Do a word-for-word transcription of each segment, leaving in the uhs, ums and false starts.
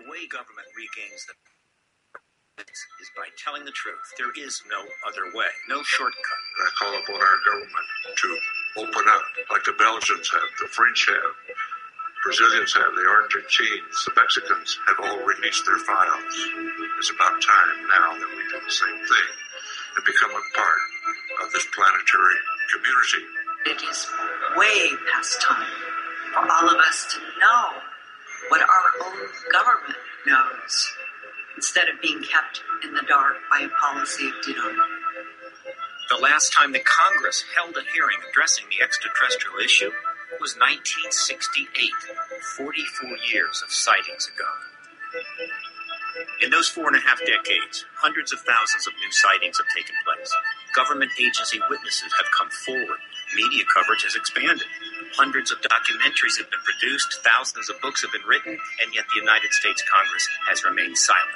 The way government regains the is by telling the truth. There is no other way, no shortcut. I call upon our government to open up like the Belgians have, the French have, Brazilians have, the Argentines, the Mexicans have all released their files. It's about time now that we do the same thing and become a part of this planetary community. It is way past time for all of us to know what our own government knows, instead of being kept in the dark by a policy of denial. The last time the Congress held a hearing addressing the extraterrestrial issue was nineteen sixty-eight, forty-four years of sightings ago. In those four and a half decades, hundreds of thousands of new sightings have taken place. Government agency witnesses have come forward. Media coverage has expanded. Hundreds of documentaries have been produced. Thousands of books have been written, and yet the United States Congress has remained silent.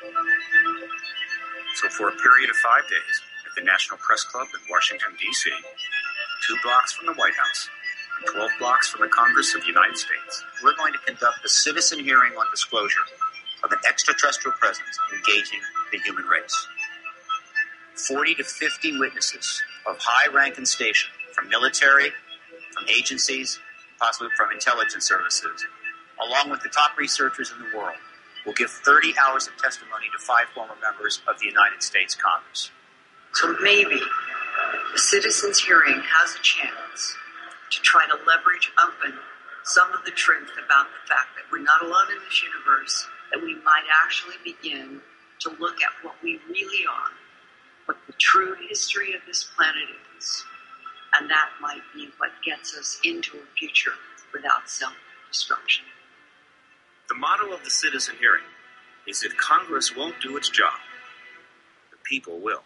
So for a period of five days, at the National Press Club in Washington, D C, two blocks from the White House, and twelve blocks from the Congress of the United States, we're going to conduct a citizen hearing on disclosure of an extraterrestrial presence engaging the human race. forty to fifty witnesses of high rank and station, from military, from agencies, possibly from intelligence services, along with the top researchers in the world, will give thirty hours of testimony to five former members of the United States Congress. So maybe the citizens' hearing has a chance to try to leverage open some of the truth about the fact that we're not alone in this universe, that we might actually begin to look at what we really are, what the true history of this planet is, and that might be what gets us into a future without self-destruction. The motto of the citizen hearing is if Congress won't do its job, the people will.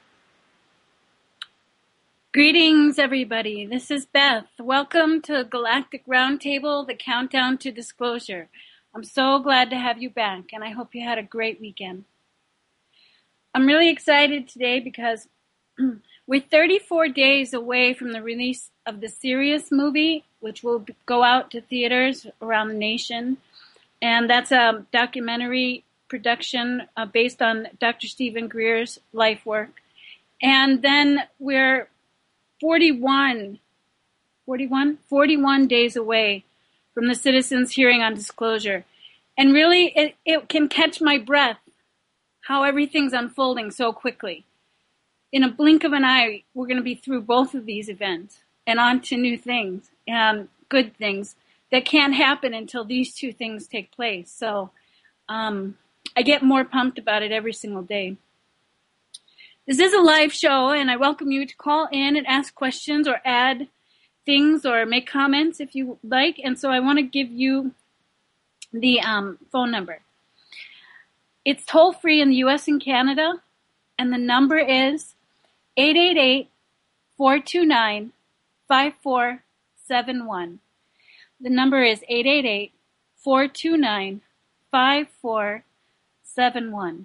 Greetings, everybody. This is Beth. Welcome to Galactic Roundtable, the countdown to disclosure. I'm so glad to have you back, and I hope you had a great weekend. I'm really excited today because we're thirty-four days away from the release of the Sirius movie, which will go out to theaters around the nation. And that's a documentary production uh, based on Doctor Stephen Greer's life work. And then we're forty-one, forty-one, forty-one days away from the citizens' hearing on disclosure. And really, it, it can catch my breath how everything's unfolding so quickly. In a blink of an eye, we're going to be through both of these events and on to new things and good things that can't happen until these two things take place. So um, I get more pumped about it every single day. This is a live show, and I welcome you to call in and ask questions or add things or make comments if you like. And so I want to give you the um, phone number. It's toll-free in the U S and Canada, and the number is eight eight eight, four two nine, five four seven one. The number is eight eight eight, four two nine, five four seven one.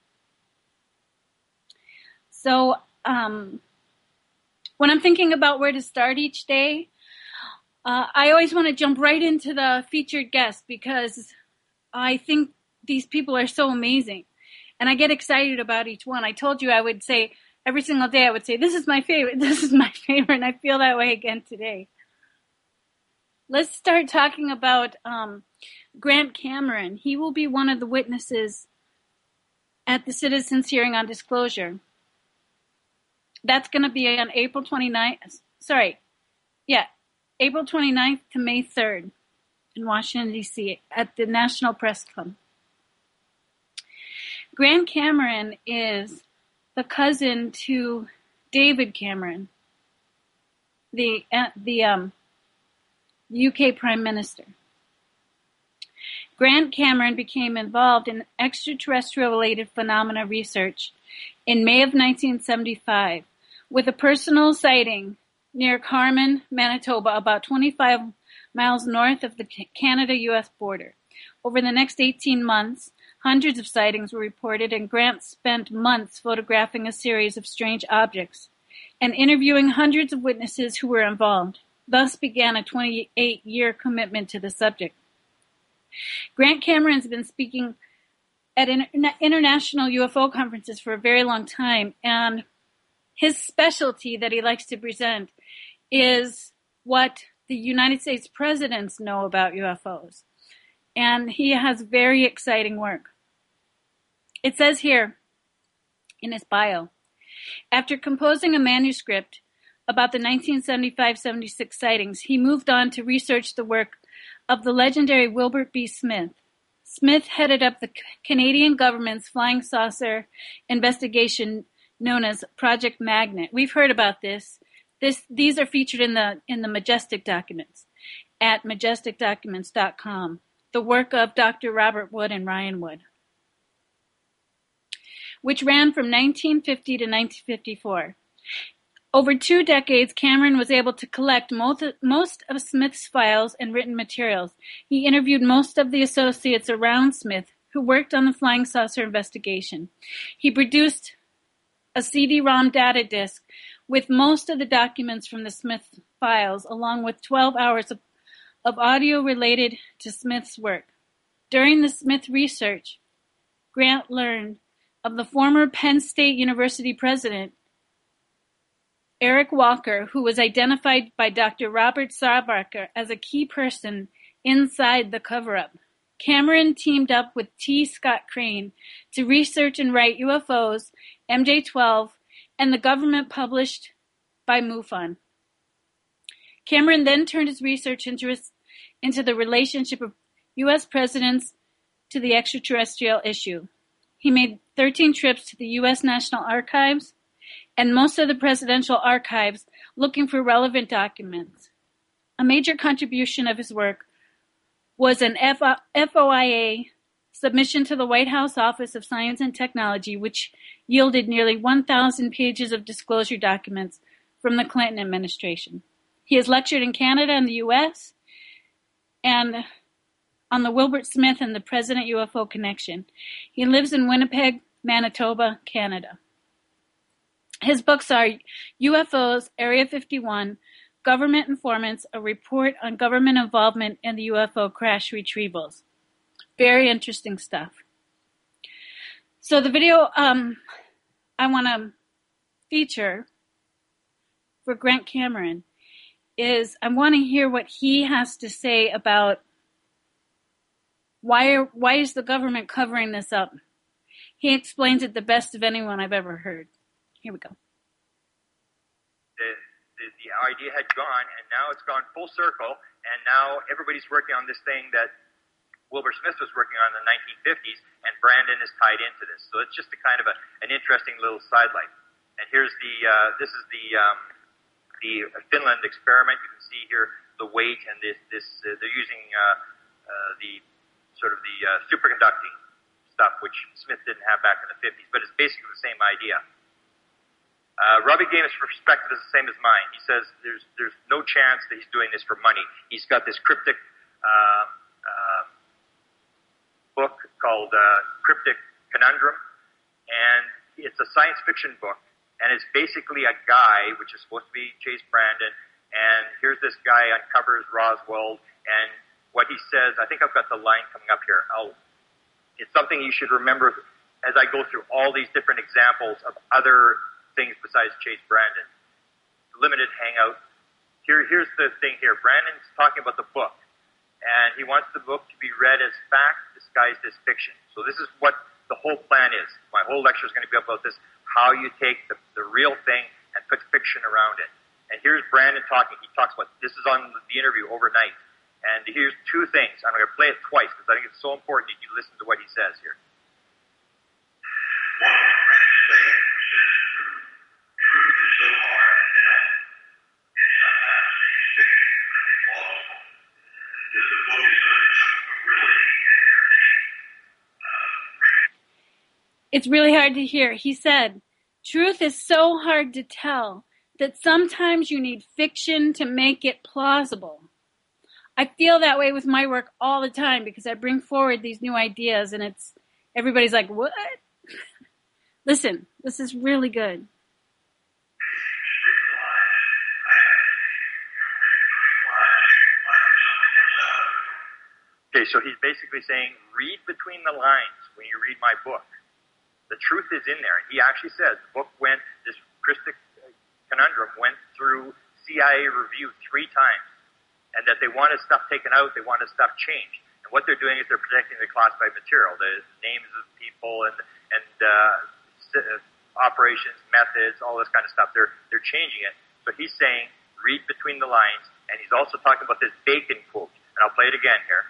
So um, when I'm thinking about where to start each day, uh, I always want to jump right into the featured guest because I think these people are so amazing. And I get excited about each one. I told you I would say every single day I would say, this is my favorite, this is my favorite, and I feel that way again today. Let's start talking about um, Grant Cameron. He will be one of the witnesses at the citizens' hearing on disclosure. That's going to be on April twenty-ninth. Sorry. Yeah, April twenty-ninth to May third in Washington, D C at the National Press Club. Grant Cameron is the cousin to David Cameron, the uh, the um, U K Prime Minister. Grant Cameron became involved in extraterrestrial-related phenomena research in May of nineteen seventy-five with a personal sighting near Carman, Manitoba, about twenty-five miles north of the Canada-U S border. Over the next eighteen months, hundreds of sightings were reported, and Grant spent months photographing a series of strange objects and interviewing hundreds of witnesses who were involved. Thus began a twenty-eight-year commitment to the subject. Grant Cameron has been speaking at inter- international U F O conferences for a very long time, and his specialty that he likes to present is what the United States presidents know about U F Os. And he has very exciting work. It says here in his bio, after composing a manuscript about the nineteen seventy-five seventy-six sightings, he moved on to research the work of the legendary Wilbert B. Smith. Smith headed up the Canadian government's flying saucer investigation known as Project Magnet. We've heard about this. This these are featured in the in the Majestic documents at majestic documents dot com. The work of Doctor Robert Wood and Ryan Wood, which ran from nineteen fifty to nineteen fifty-four. Over two decades, Cameron was able to collect most, most of Smith's files and written materials. He interviewed most of the associates around Smith who worked on the flying saucer investigation. He produced a C D ROM data disk with most of the documents from the Smith files, along with twelve hours of, of audio related to Smith's work. During the Smith research, Grant learned of the former Penn State University president, Eric Walker, who was identified by Doctor Robert Sarbacher as a key person inside the cover-up. Cameron teamed up with T. Scott Crane to research and write U F Os, M J twelve, and the government published by MUFON. Cameron then turned his research into, his, into the relationship of U S presidents to the extraterrestrial issue. He made thirteen trips to the U S National Archives and most of the presidential archives looking for relevant documents. A major contribution of his work was an F O I A submission to the White House Office of Science and Technology, which yielded nearly one thousand pages of disclosure documents from the Clinton administration. He has lectured in Canada and the U S and on the Wilbert Smith and the President U F O connection. He lives in Winnipeg, Manitoba, Canada. His books are U F Os, Area fifty-one, Government Informants, a report on government involvement in the U F O crash retrievals. Very interesting stuff. So the video um, I want to feature for Grant Cameron is I want to hear what he has to say about why, are, why is the government covering this up. He explains it the best of anyone I've ever heard. Here we go. The, the, the idea had gone, and now it's gone full circle, and now everybody's working on this thing that Wilbur Smith was working on in the nineteen fifties, and Brandon is tied into this. So it's just a kind of a, an interesting little sidelight. And here's the, uh, this is the, um, the Finland experiment. You can see here the weight, and this, this uh, they're using uh, uh, the sort of the uh, superconducting stuff, which Smith didn't have back in the fifties, but it's basically the same idea. Uh, Robbie Gaines' perspective is the same as mine. He says there's there's no chance that he's doing this for money. He's got this cryptic uh, uh, book called uh, Cryptic Conundrum, and it's a science fiction book, and it's basically a guy, which is supposed to be Chase Brandon, and here's this guy uncovers Roswell, and what he says, I think I've got the line coming up here. I'll, it's something you should remember as I go through all these different examples of other things besides Chase Brandon. Limited hangout. Here, here's the thing here. Brandon's talking about the book, and he wants the book to be read as fact disguised as fiction. So this is what the whole plan is. My whole lecture is going to be about this, how you take the, the real thing and put fiction around it. And here's Brandon talking. He talks about, this is on the interview overnight. And here's two things. I'm going to play it twice because I think it's so important that you listen to what he says here. It's really hard to hear. He said, truth is so hard to tell that sometimes you need fiction to make it plausible. I feel that way with my work all the time because I bring forward these new ideas and it's everybody's like, what? Listen, this is really good. Okay, so he's basically saying, read between the lines when you read my book. The truth is in there. And he actually says the book went, this Christic conundrum went through C I A review three times, and that they wanted stuff taken out, they wanted stuff changed. And what they're doing is they're protecting the classified material, the names of people and and uh, operations, methods, all this kind of stuff. They're they're changing it. So he's saying, read between the lines, and he's also talking about this Bacon quote. And I'll play it again here.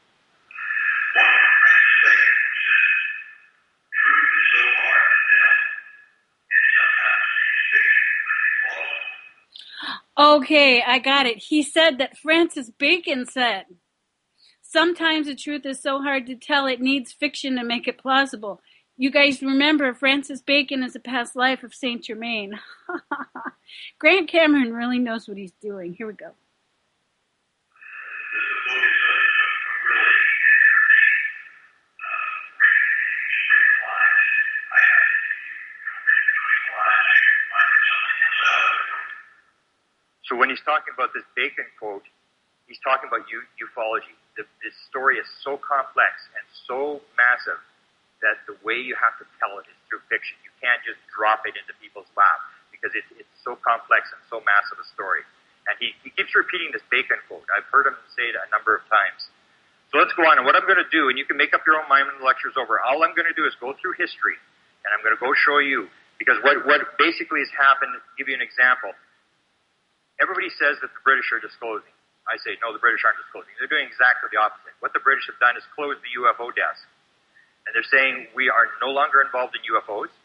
Okay, I got it. He said that Francis Bacon said, sometimes the truth is so hard to tell it needs fiction to make it plausible. You guys remember Francis Bacon is a past life of Saint Germain. Grant Cameron really knows what he's doing. Here we go. So when he's talking about this Bacon quote, he's talking about u- ufology. The, this story is so complex and so massive that the way you have to tell it is through fiction. You can't just drop it into people's lap because it's, it's so complex and so massive a story. And he, he keeps repeating this Bacon quote. I've heard him say it a number of times. So let's go on. And what I'm going to do, and you can make up your own mind when the lecture's over, all I'm going to do is go through history, and I'm going to go show you. Because what, what basically has happened, to give you an example, everybody says that the British are disclosing. I say, no, the British aren't disclosing. They're doing exactly the opposite. What the British have done is close the U F O desk. And they're saying we are no longer involved in U F Os.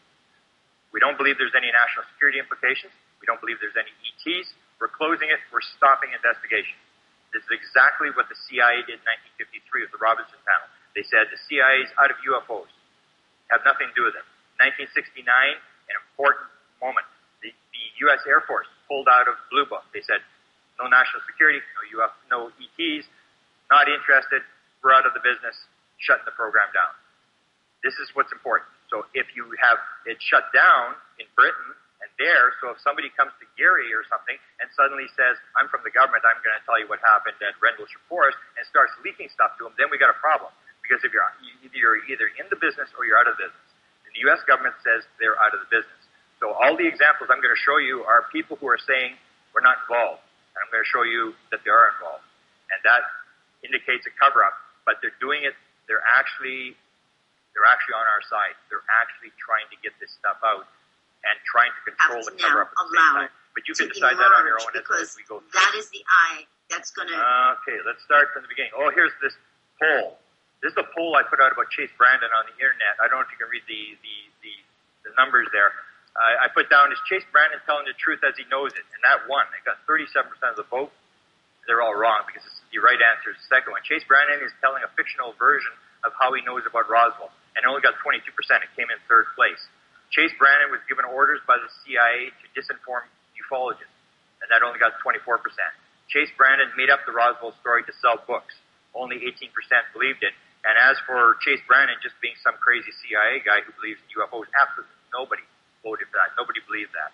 We don't believe there's any national security implications. We don't believe there's any E Ts. We're closing it. We're stopping investigation. This is exactly what the C I A did in nineteen fifty-three with the Robinson panel. They said the C I A is out of U F Os. Have nothing to do with them. nineteen sixty-nine, an important moment. The, the U S Air Force pulled out of Blue Book. They said, no national security, no U F, no E Ts, not interested, we're out of the business, shutting the program down. This is what's important. So if you have it shut down in Britain and there, so if somebody comes to Gary or something and suddenly says, I'm from the government, I'm going to tell you what happened at Rendlesham Forest, and starts leaking stuff to them, then we got a problem. Because if you're, you're either in the business or you're out of business. And the U S government says they're out of the business. So all the examples I'm going to show you are people who are saying we're not involved. And I'm going to show you that they are involved. And that indicates a cover-up. But they're doing it, they're actually, they're actually on our side. They're actually trying to get this stuff out and trying to control the cover-up at the same time. But you can decide that on your own as we go through. That is the eye that's going to... Okay, let's start from the beginning. Oh, here's this poll. This is a poll I put out about Chase Brandon on the internet. I don't know if you can read the, the, the, the numbers there. Uh, I put down, is Chase Brandon telling the truth as he knows it? And that won. It got thirty-seven percent of the vote. They're all wrong because it's, the right answer is the second one. Chase Brandon is telling a fictional version of how he knows about Roswell. And it only got twenty-two percent. It came in third place. Chase Brandon was given orders by the C I A to disinform ufologists. And that only got twenty-four percent. Chase Brandon made up the Roswell story to sell books. Only eighteen percent believed it. And as for Chase Brandon just being some crazy C I A guy who believes in U F Os, absolutely nobody voted for that. Nobody believed that.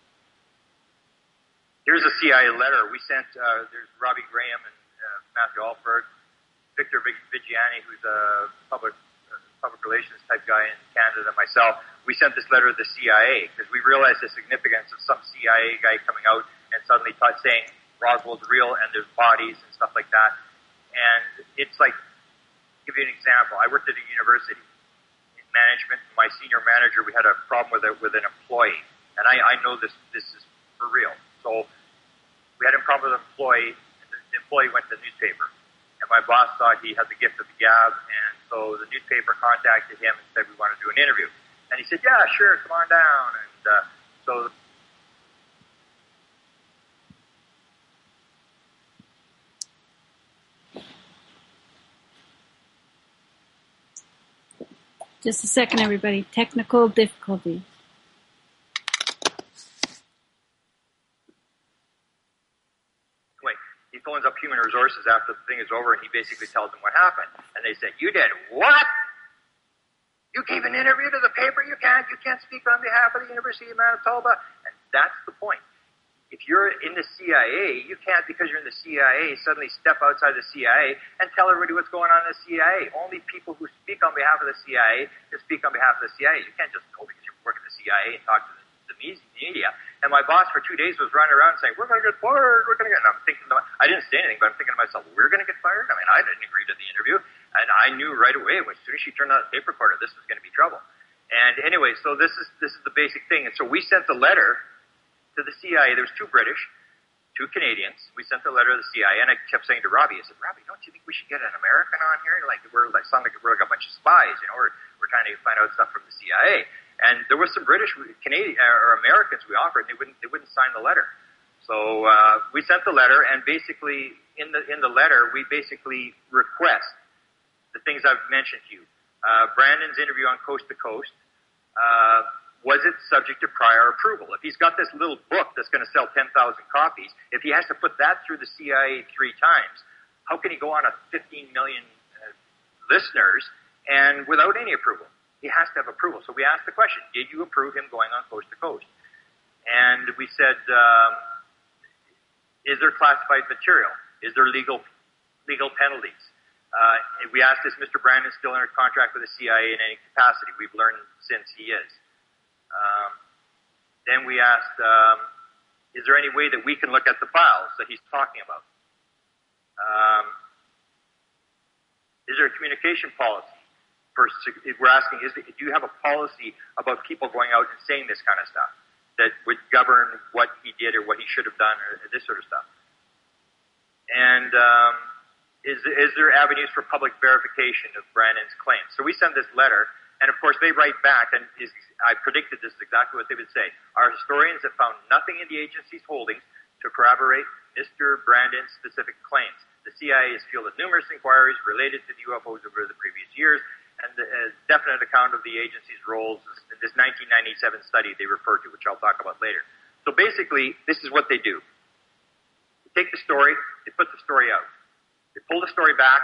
Here's a C I A letter we sent. Uh, there's Robbie Graham and uh, Matthew Alford, Victor Vigiani, who's a public uh, public relations type guy in Canada, and myself. We sent this letter to the C I A because we realized the significance of some C I A guy coming out and suddenly t- saying Roswell's real and there's bodies and stuff like that. And it's like, give you an example. I worked at a university. Management, my senior manager, we had a problem with a, with an employee, and I, I know this this is for real. So we had a problem with an employee, and the, the employee went to the newspaper, and my boss thought he had the gift of the gab, and so the newspaper contacted him and said we want to do an interview, and he said, yeah, sure, come on down, and uh, so. Just a second, everybody. Technical difficulty. Wait, he phones up Human Resources after the thing is over, and he basically tells them what happened. And they said, "You did what? You gave an interview to the paper? You can't. You can't speak on behalf of the University of Manitoba." And that's the point. If you're in the C I A, you can't, because you're in the C I A, suddenly step outside the C I A and tell everybody what's going on in the C I A. Only people who speak on behalf of the C I A can speak on behalf of the C I A. You can't just go because you work at the C I A and talk to the, the media. And my boss for two days was running around saying, we're going to get fired, we're going to get, and I'm thinking, to my, I didn't say anything, but I'm thinking to myself, we're going to get fired? I mean, I didn't agree to the interview. And I knew right away, as soon as she turned on the tape recorder, this was going to be trouble. And anyway, so this is this is the basic thing. And so we sent the letter to the C I A. There was two British, two Canadians. We sent the letter to the C I A, and I kept saying to Robbie, I said, Robbie, don't you think we should get an American on here? Like, we're like, sound like we're like a bunch of spies, you know, we're, we're trying to find out stuff from the C I A. And there was some British, Canadian, or Americans we offered, and they wouldn't, they wouldn't sign the letter. So, uh, we sent the letter, and basically, in the, in the letter, we basically request the things I've mentioned to you. Uh, Brandon's interview on Coast to Coast, uh, was it subject to prior approval? If he's got this little book that's going to sell ten thousand copies, if he has to put that through the C I A three times, how can he go on a fifteen million uh, listeners and without any approval? He has to have approval. So we asked the question, did you approve him going on Coast to Coast? And we said, um, is there classified material? Is there legal legal penalties? Uh, we asked, is Mister Brandon still under contract with the C I A in any capacity? We've learned since he is. Um, then we asked, um, is there any way that we can look at the files that he's talking about? Um, is there a communication policy? For, we're asking, is, do you have a policy about people going out and saying this kind of stuff that would govern what he did or what he should have done or this sort of stuff? And um, is, is there avenues for public verification of Brandon's claims? So we send this letter. And of course, they write back, and is, I predicted this is exactly what they would say. Our historians have found nothing in the agency's holdings to corroborate Mister Brandon's specific claims. The C I A has fielded numerous inquiries related to the U F Os over the previous years, and a definite account of the agency's roles in this nineteen ninety-seven study they refer to, which I'll talk about later. So basically, this is what they do. They take the story, they put the story out. They pull the story back,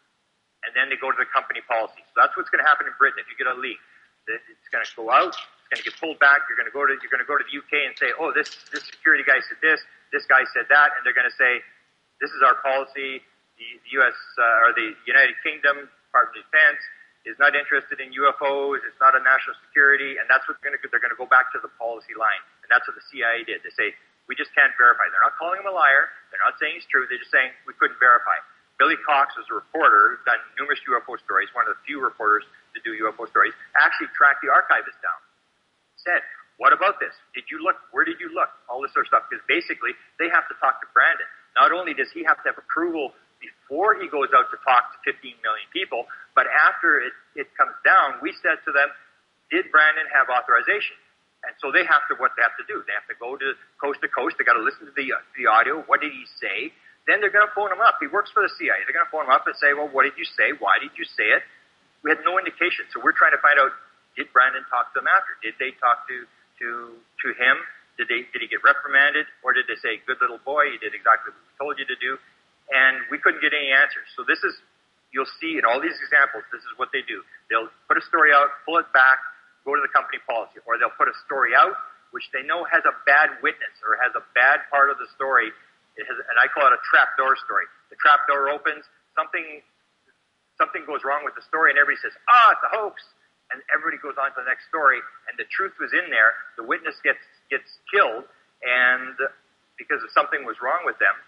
and then they go to the company policy. So that's what's going to happen in Britain if you get a leak. It's going to go out, it's going to get pulled back. You're going to go to you're going to go to the U K and say, oh, this this security guy said this, this guy said that, and they're going to say, this is our policy. The, the U S uh, or the United Kingdom Department of Defense is not interested in U F Os. It's not a national security, and that's what's going to they're going to go back to the policy line, and that's what the C I A did. They say we just can't verify. They're not calling him a liar. They're not saying he's true. They're just saying we couldn't verify. Billy Cox was a reporter who's done numerous U F O stories, one of the few reporters to do U F O stories, actually tracked the archivist down. Said, what about this? Did you look? Where did you look? All this sort of stuff. Because basically, they have to talk to Brandon. Not only does he have to have approval before he goes out to talk to fifteen million people, but after it, it comes down, we said to them, did Brandon have authorization? And so they have to, what they have to do, they have to go to coast to coast. They got to listen to the, the audio. What did he say? Then they're going to phone him up. He works for the C I A. They're going to phone him up and say, well, what did you say? Why did you say it? We had no indication. So we're trying to find out, did Brandon talk to them after? Did they talk to, to, to him? Did they, did he get reprimanded? Or did they say, good little boy, you did exactly what we told you to do? And we couldn't get any answers. So this is, you'll see in all these examples, this is what they do. They'll put a story out, pull it back, go to the company policy. Or they'll put a story out, which they know has a bad witness or has a bad part of the story. It has, and I call it a trapdoor story. The trapdoor opens, something something goes wrong with the story, and everybody says, ah, oh, it's a hoax. And everybody goes on to the next story, and the truth was in there. The witness gets gets killed, and because of something was wrong with them,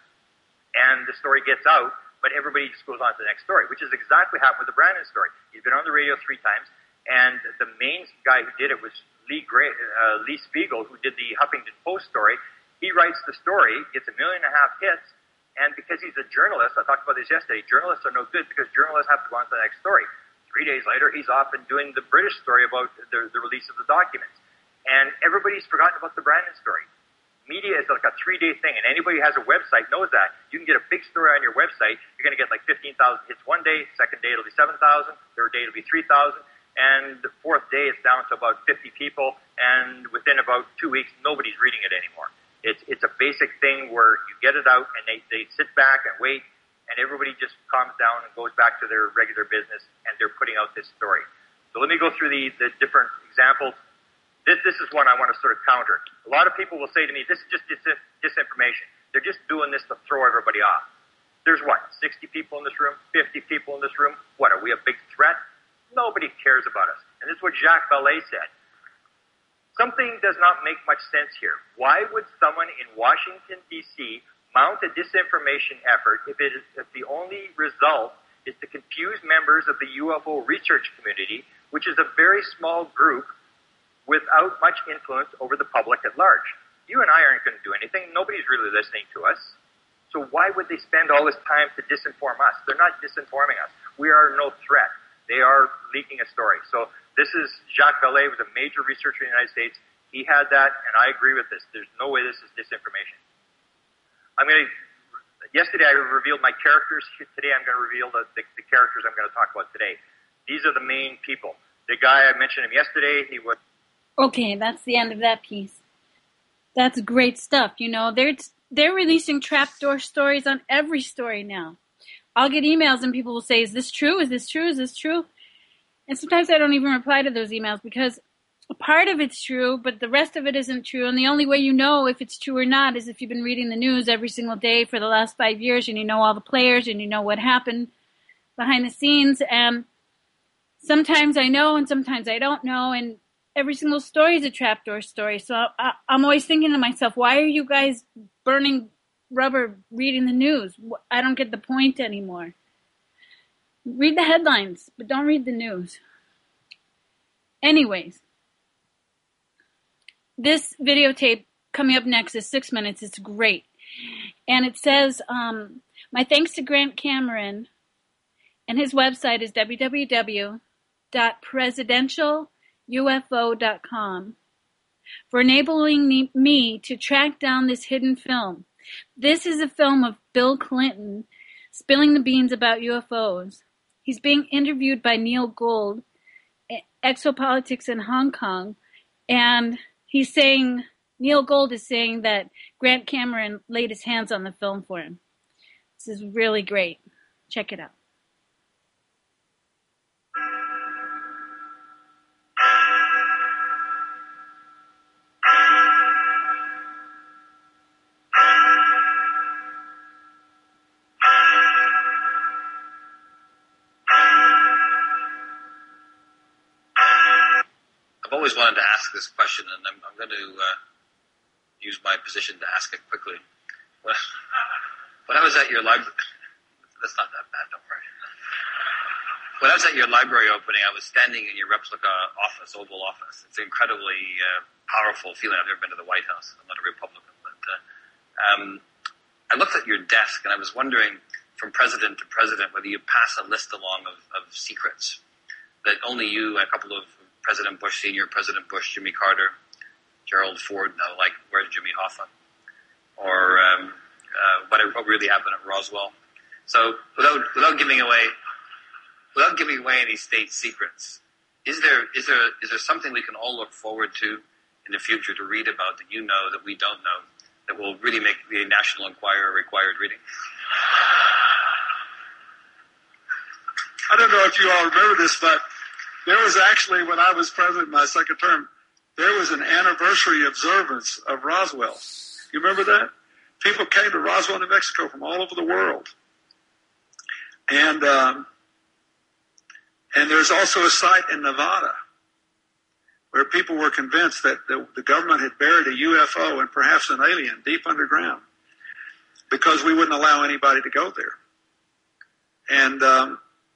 and the story gets out, but everybody just goes on to the next story, which is exactly what happened with the Brandon story. He's been on the radio three times, and the main guy who did it was Lee, Gray, uh, Lee Spiegel, who did the Huffington Post story. He writes the story, gets a million and a half hits, and because he's a journalist, I talked about this yesterday, journalists are no good because journalists have to go on to the next story. Three days later, he's off and doing the British story about the, the release of the documents. And everybody's forgotten about the Brandon story. Media is like a three-day thing, and anybody who has a website knows that. You can get a big story on your website, you're going to get like fifteen thousand hits one day, second day it'll be seven thousand, third day it'll be three thousand, and the fourth day it's down to about fifty people, and within about two weeks, nobody's reading it anymore. It's it's a basic thing where you get it out and they, they sit back and wait, and everybody just calms down and goes back to their regular business, and they're putting out this story. So let me go through the, the different examples. this, this is one I want to sort of counter. A lot of people will say to me, this is just dis- disinformation. They're just doing this to throw everybody off. There's what, sixty people in this room, fifty people in this room? What, are we a big threat? Nobody cares about us. And this is what Jacques Vallée said. Something does not make much sense here. Why would someone in Washington, D C mount a disinformation effort if, it is, if the only result is to confuse members of the U F O research community, which is a very small group without much influence over the public at large? You and I aren't going to do anything. Nobody's really listening to us. So why would they spend all this time to disinform us? They're not disinforming us. We are no threat. They are leaking a story. So this is Jacques Vallée, was a major researcher in the United States. He had that, and I agree with this. There's no way this is disinformation. I'm going to, yesterday I revealed my characters. Today I'm going to reveal the, the, the characters I'm going to talk about today. These are the main people. The guy, I mentioned him yesterday, he was... Okay, that's the end of that piece. That's great stuff. You know, they're, they're releasing trapdoor stories on every story now. I'll get emails and people will say, is this true? Is this true? Is this true? And sometimes I don't even reply to those emails because a part of it's true, but the rest of it isn't true. And the only way you know if it's true or not is if you've been reading the news every single day for the last five years and you know all the players and you know what happened behind the scenes. And sometimes I know and sometimes I don't know. And every single story is a trapdoor story. So I, I'm always thinking to myself, why are you guys burning rubber reading the news? I don't get the point anymore. Read the headlines, but don't read the news. Anyways, this videotape coming up next is six minutes. It's great. And it says, um, my thanks to Grant Cameron, and his website is w w w dot presidential u f o dot com, for enabling me to track down this hidden film. This is a film of Bill Clinton spilling the beans about U F Os. He's being interviewed by Neil Gold, Exopolitics in Hong Kong, and he's saying, Neil Gold is saying that Grant Cameron laid his hands on the film for him. This is really great. Check it out. I've always wanted to ask this question, and I'm, I'm going to uh, use my position to ask it quickly. When, when I was at your library, that's not that bad, don't worry. When I was at your library opening, I was standing in your replica office, Oval Office. It's an incredibly uh, powerful feeling. I've never been to the White House. I'm not a Republican, but uh, um, I looked at your desk, and I was wondering, from president to president, whether you pass a list along of, of secrets that only you and a couple of President Bush Senior, President Bush, Jimmy Carter, Gerald Ford, no, like where's Jimmy Hoffa, or um, uh, what, what really happened at Roswell. So without without giving away without giving away any state secrets, is there is there is there something we can all look forward to in the future to read about that you know that we don't know that will really make the National Enquirer required reading? I don't know if you all remember this, but there was actually, when I was president in my second term, there was an anniversary observance of Roswell. You remember that? People came to Roswell, New Mexico from all over the world. And um, and there's also a site in Nevada where people were convinced that the, the government had buried a U F O and perhaps an alien deep underground because we wouldn't allow anybody to go there. And um,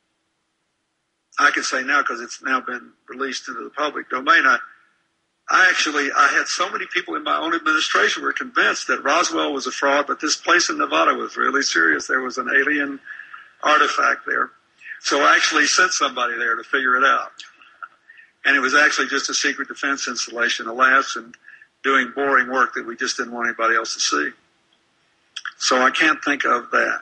I can say now, because it's now been released into the public domain, I, I actually, I had so many people in my own administration who were convinced that Roswell was a fraud, but this place in Nevada was really serious. There was an alien artifact there. So I actually sent somebody there to figure it out. And it was actually just a secret defense installation, a labs, and doing boring work that we just didn't want anybody else to see. So I can't think of that.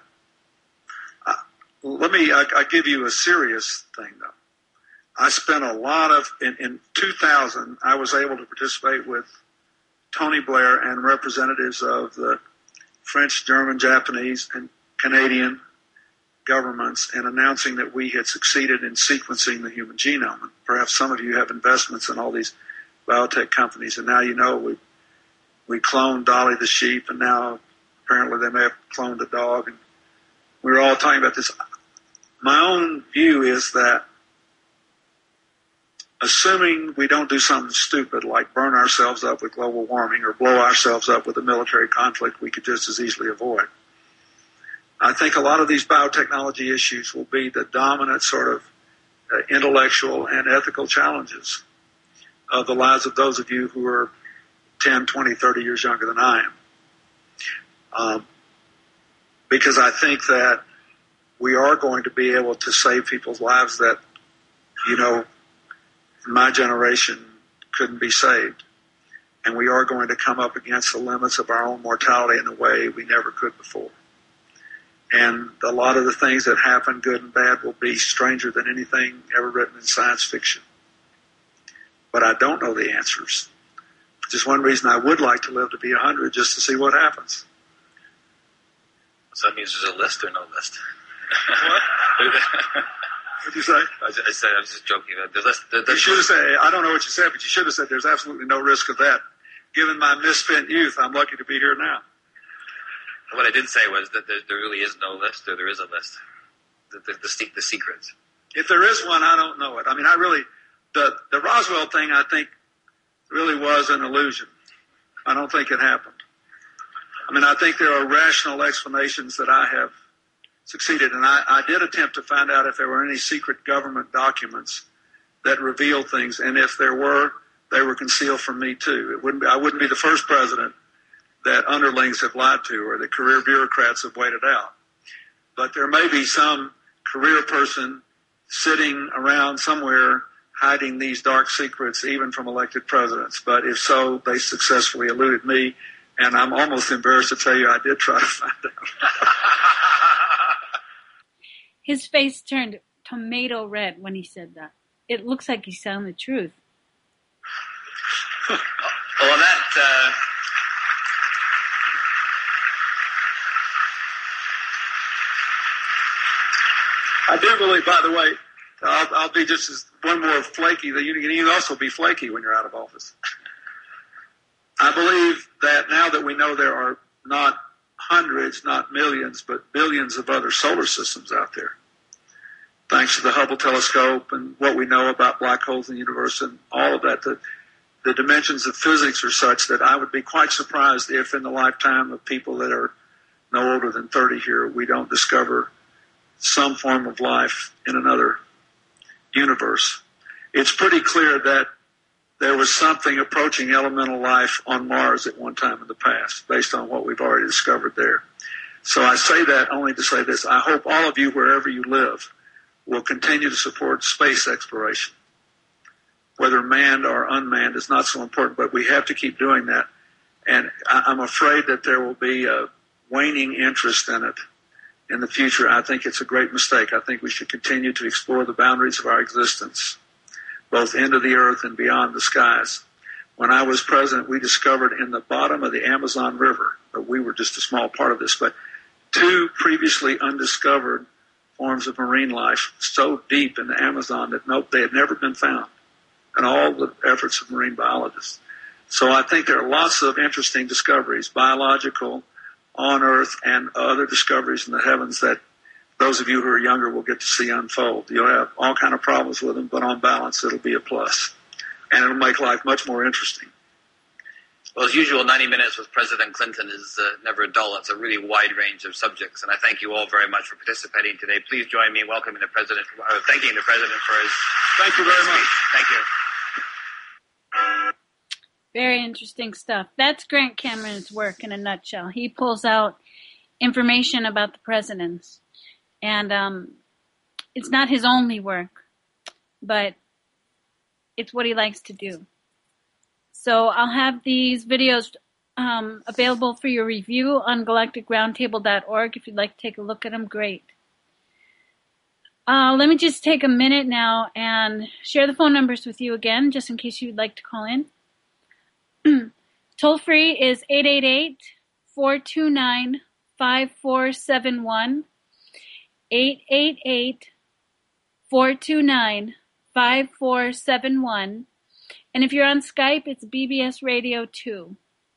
Let me, I, I give you a serious thing, though. I spent a lot of, in, in two thousand, I was able to participate with Tony Blair and representatives of the French, German, Japanese, and Canadian governments in announcing that we had succeeded in sequencing the human genome. And perhaps some of you have investments in all these biotech companies, and now you know we we cloned Dolly the sheep, and now apparently they may have cloned a dog, and we were all talking about this. My own view is that assuming we don't do something stupid like burn ourselves up with global warming or blow ourselves up with a military conflict we could just as easily avoid, I think a lot of these biotechnology issues will be the dominant sort of uh, intellectual and ethical challenges of the lives of those of you who are ten, twenty, thirty years younger than I am. Um, because I think that we are going to be able to save people's lives that, you know, my generation couldn't be saved. And we are going to come up against the limits of our own mortality in a way we never could before. And a lot of the things that happen, good and bad, will be stranger than anything ever written in science fiction. But I don't know the answers. Just one reason I would like to live to be one hundred, just to see what happens. So that means there's a list or no list? What? What'd you say? I, just, I said I was just joking. The list, the, the, you should have said, I don't know what you said, but you should have said there's absolutely no risk of that. Given my misspent youth, I'm lucky to be here now. What I did say was that there, there really is no list, or there is a list. The, the, the, the secrets. If there is one, I don't know it. I mean, I really, the, the Roswell thing, I think, really was an illusion. I don't think it happened. I mean, I think there are rational explanations that I have succeeded, and I, I did attempt to find out if there were any secret government documents that revealed things, and if there were, they were concealed from me too. It wouldn't be, I wouldn't be the first president that underlings have lied to or that career bureaucrats have waited out. But there may be some career person sitting around somewhere hiding these dark secrets even from elected presidents. But if so, they successfully eluded me, and I'm almost embarrassed to tell you I did try to find out. His face turned tomato red when he said that. It looks like he's telling the truth. Well, that... Uh... I do believe, by the way, I'll, I'll be just as one more flaky, that you can also be flaky when you're out of office. I believe that now that we know there are not hundreds, not millions, but billions of other solar systems out there, thanks to the Hubble telescope and what we know about black holes in the universe and all of that, the, the dimensions of physics are such that I would be quite surprised if in the lifetime of people that are no older than thirty here, we don't discover some form of life in another universe. It's pretty clear that there was something approaching elemental life on Mars at one time in the past, based on what we've already discovered there. So I say that only to say this. I hope all of you, wherever you live, will continue to support space exploration. Whether manned or unmanned is not so important, but we have to keep doing that. And I'm afraid that there will be a waning interest in it in the future. I think it's a great mistake. I think we should continue to explore the boundaries of our existence, both into the earth and beyond the skies. When I was president, we discovered in the bottom of the Amazon River, but we were just a small part of this, but two previously undiscovered forms of marine life so deep in the Amazon that nope, they had never been found, and all the efforts of marine biologists. So I think there are lots of interesting discoveries, biological, on Earth, and other discoveries in the heavens that those of you who are younger will get to see unfold. You'll have all kind of problems with them, but on balance, it'll be a plus. And it'll make life much more interesting. Well, as usual, ninety minutes with President Clinton is uh, never dull. It's a really wide range of subjects, and I thank you all very much for participating today. Please join me in welcoming the President, uh, thanking the President for his... Thank you very much. Thank you. Very interesting stuff. That's Grant Cameron's work in a nutshell. He pulls out information about the presidents. And um, it's not his only work, but it's what he likes to do. So I'll have these videos um, available for your review on galactic roundtable dot org. If you'd like to take a look at them, great. Uh, let me just take a minute now and share the phone numbers with you again, just in case you'd like to call in. Toll free is eight eight eight, four two nine, five four seven one, eight eight eight, four two nine, five four seven one. And if you're on Skype, it's B B S Radio two.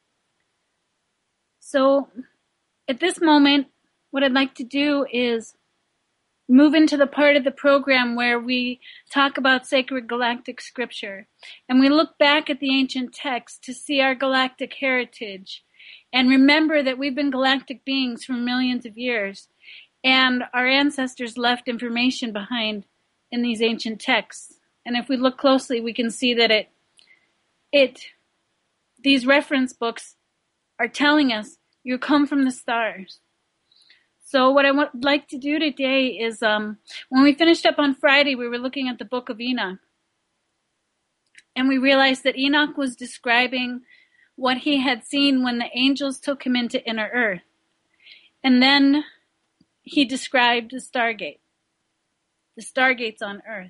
So at this moment, what I'd like to do is move into the part of the program where we talk about sacred galactic scripture. And we look back at the ancient texts to see our galactic heritage. And remember that we've been galactic beings for millions of years. And our ancestors left information behind in these ancient texts. And if we look closely, we can see that it, it, these reference books are telling us you come from the stars. So what I would like to do today is, um, when we finished up on Friday, we were looking at the book of Enoch. And we realized that Enoch was describing what he had seen when the angels took him into inner earth. And then he described the Stargate, the Stargates on earth.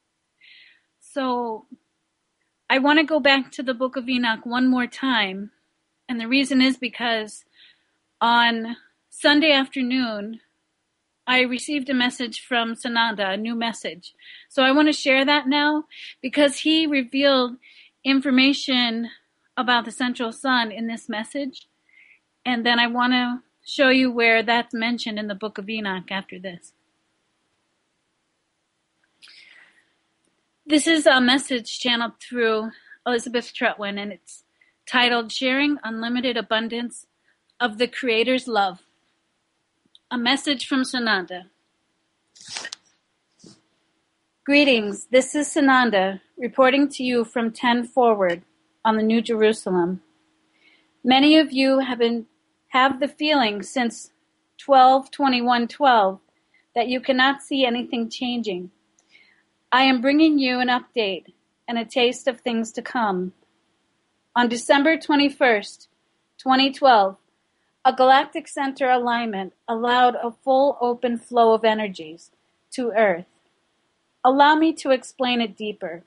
So I want to go back to the book of Enoch one more time. And the reason is because on Sunday afternoon, I received a message from Sananda, a new message. So I want to share that now because he revealed information about the central sun in this message. And then I want to show you where that's mentioned in the book of Enoch after this. This is a message channeled through Elizabeth Trutwin, and it's titled Sharing Unlimited Abundance of the Creator's Love. A message from Sananda. Greetings, this is Sananda reporting to you from ten Forward on the New Jerusalem. Many of you have been have the feeling since twelve twenty-one twelve that you cannot see anything changing. I am bringing you an update and a taste of things to come. On December twenty-first, twenty twelve, a galactic center alignment allowed a full open flow of energies to Earth. Allow me to explain it deeper.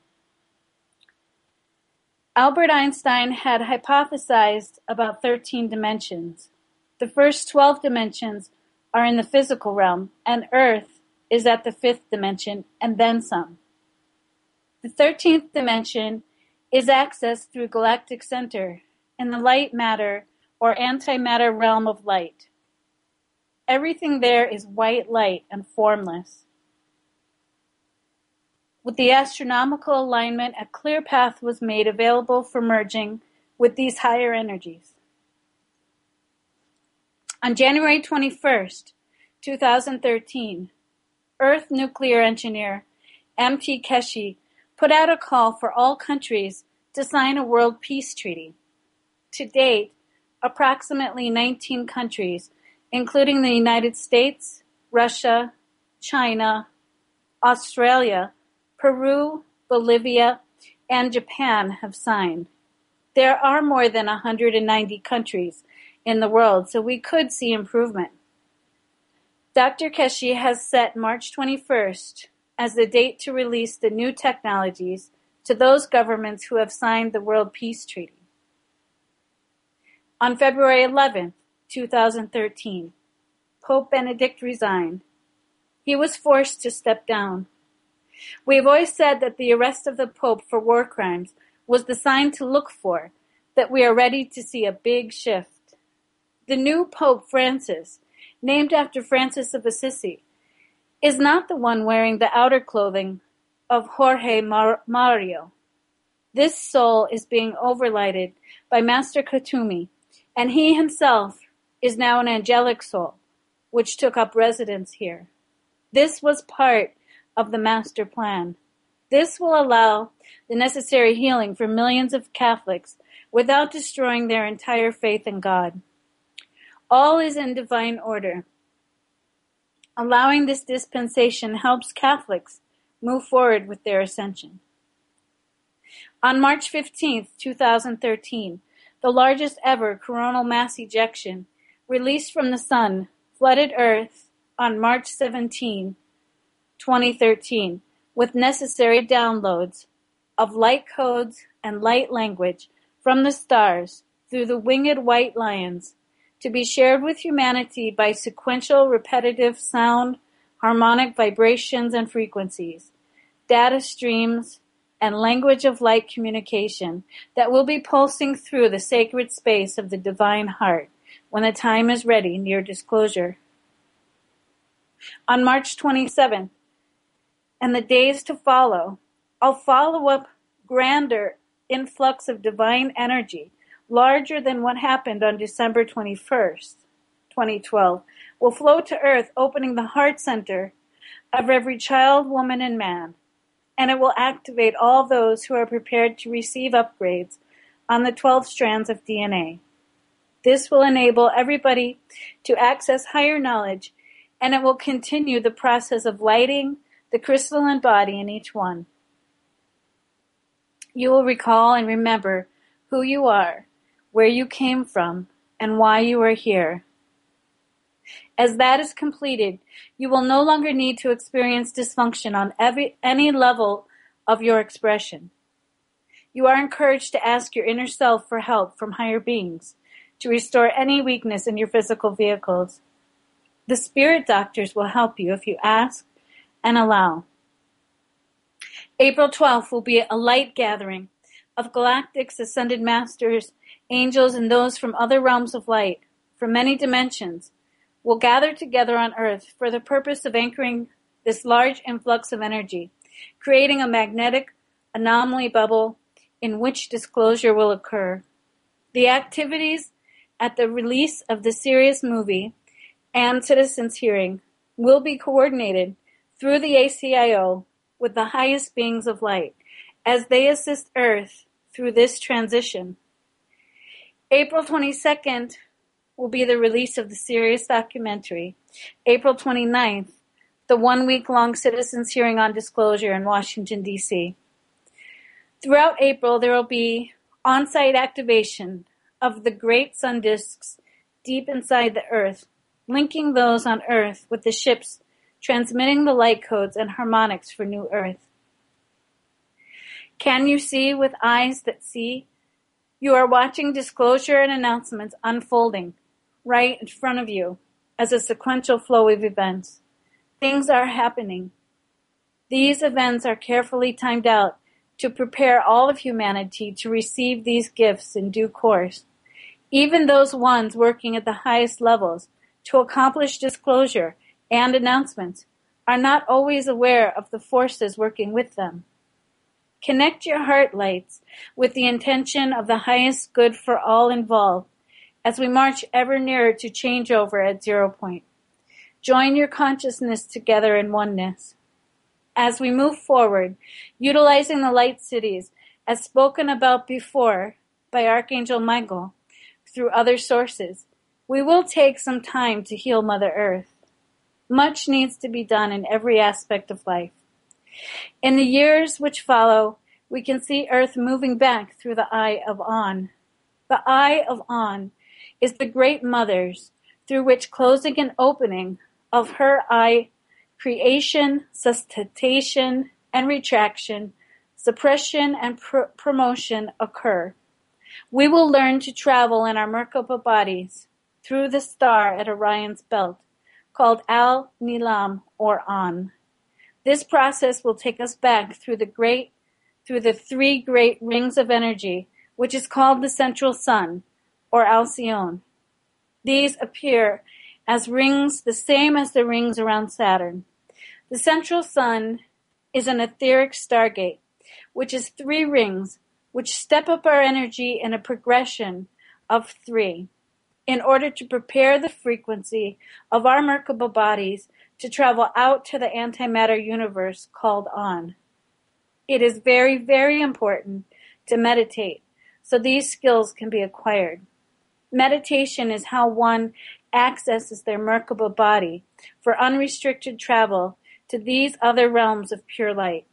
Albert Einstein had hypothesized about thirteen dimensions. The first twelve dimensions are in the physical realm, and Earth is at the fifth dimension, and then some. The thirteenth dimension is accessed through galactic center in the light matter or antimatter realm of light. Everything there is white light and formless. With the astronomical alignment, a clear path was made available for merging with these higher energies. On January twenty-first, twenty thirteen, Earth nuclear engineer M T Keshi put out a call for all countries to sign a world peace treaty. To date, approximately nineteen countries, including the United States, Russia, China, Australia, Peru, Bolivia, and Japan have signed. There are more than one hundred ninety countries in the world, so we could see improvement. Doctor Keshi has set March twenty-first as the date to release the new technologies to those governments who have signed the World Peace Treaty. On February eleventh, twenty thirteen, Pope Benedict resigned. He was forced to step down. We have always said that the arrest of the Pope for war crimes was the sign to look for, that we are ready to see a big shift. The new Pope Francis, named after Francis of Assisi, is not the one wearing the outer clothing of Jorge Mar- Mario. This soul is being overlighted by Master Kutumi, and he himself is now an angelic soul, which took up residence here. This was part of the master plan. This will allow the necessary healing for millions of Catholics without destroying their entire faith in God. All is in divine order. Allowing this dispensation helps Catholics move forward with their ascension. On March fifteenth, twenty thirteen, the largest ever coronal mass ejection released from the sun flooded Earth on March seventeenth, twenty thirteen, with necessary downloads of light codes and light language from the stars through the winged white lions to be shared with humanity by sequential repetitive sound, harmonic vibrations and frequencies, data streams, and language of light communication that will be pulsing through the sacred space of the divine heart when the time is ready near disclosure. On March twenty-seventh, and the days to follow, I'll follow up grander influx of divine energy, larger than what happened on December twenty-first, twenty twelve, will flow to earth, opening the heart center of every child, woman, and man, and it will activate all those who are prepared to receive upgrades on the twelve strands of D N A. This will enable everybody to access higher knowledge, and it will continue the process of lighting the crystalline body in each one. You will recall and remember who you are, where you came from, and why you are here. As that is completed, you will no longer need to experience dysfunction on every, any level of your expression. You are encouraged to ask your inner self for help from higher beings to restore any weakness in your physical vehicles. The spirit doctors will help you if you ask and allow. April twelfth will be a light gathering of galactics, ascended masters, angels, and those from other realms of light, from many dimensions, will gather together on Earth for the purpose of anchoring this large influx of energy, creating a magnetic anomaly bubble in which disclosure will occur. The activities at the release of the Sirius movie and Citizens Hearing will be coordinated through the A C I O with the highest beings of light as they assist Earth through this transition. April twenty-second will be the release of the Sirius documentary. April twenty-ninth, the one-week-long Citizens Hearing on Disclosure in Washington, D C Throughout April, there will be on-site activation of the great sun disks deep inside the Earth, linking those on Earth with the ships transmitting the light codes and harmonics for New Earth. Can you see with eyes that see? You are watching disclosure and announcements unfolding right in front of you as a sequential flow of events. Things are happening. These events are carefully timed out to prepare all of humanity to receive these gifts in due course, even those ones working at the highest levels to accomplish disclosure and announcements are not always aware of the forces working with them. Connect your heart lights with the intention of the highest good for all involved as we march ever nearer to changeover at zero point. Join your consciousness together in oneness. As we move forward, utilizing the light cities as spoken about before by Archangel Michael through other sources, we will take some time to heal Mother Earth. Much needs to be done in every aspect of life. In the years which follow, we can see Earth moving back through the Eye of On. The Eye of On is the Great Mother's, through which closing and opening of her eye, creation, sustentation, and retraction, suppression, and pr- promotion occur. We will learn to travel in our Merkaba bodies through the star at Orion's belt, called Al-Nilam or On. This process will take us back through the great, through the three great rings of energy, which is called the Central Sun, or Alcyone. These appear as rings the same as the rings around Saturn. The Central Sun is an etheric stargate, which is three rings, which step up our energy in a progression of three, in order to prepare the frequency of our Merkaba bodies to travel out to the antimatter universe called On. It is very, very important to meditate so these skills can be acquired. Meditation is how one accesses their Merkaba body for unrestricted travel to these other realms of pure light.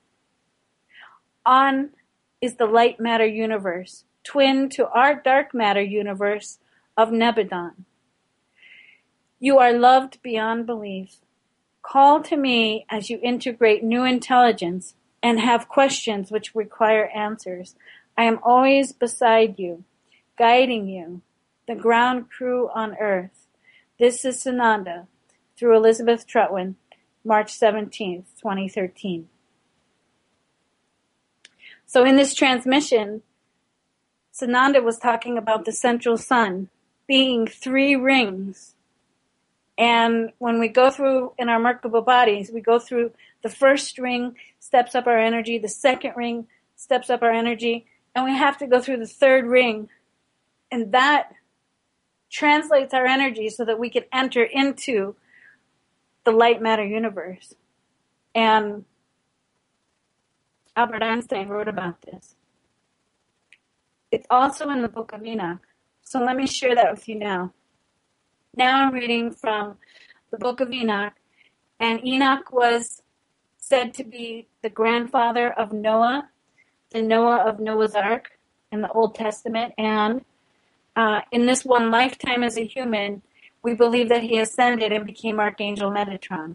On is the light matter universe, twin to our dark matter universe of Nebadon. You are loved beyond belief. Call to me as you integrate new intelligence and have questions which require answers. I am always beside you, guiding you, the ground crew on Earth. This is Sananda, through Elizabeth Trutwin, March seventeenth, twenty thirteen. So in this transmission, Sananda was talking about the central sun being three rings. And when we go through in our Merkaba bodies, we go through the first ring, steps up our energy, the second ring steps up our energy, and we have to go through the third ring. And that translates our energy so that we can enter into the light matter universe. And Albert Einstein wrote about this. It's also in the book of Enoch. So let me share that with you now. Now I'm reading from the book of Enoch. And Enoch was said to be the grandfather of Noah, the Noah of Noah's Ark in the Old Testament. And uh, in this one lifetime as a human, we believe that he ascended and became Archangel Metatron.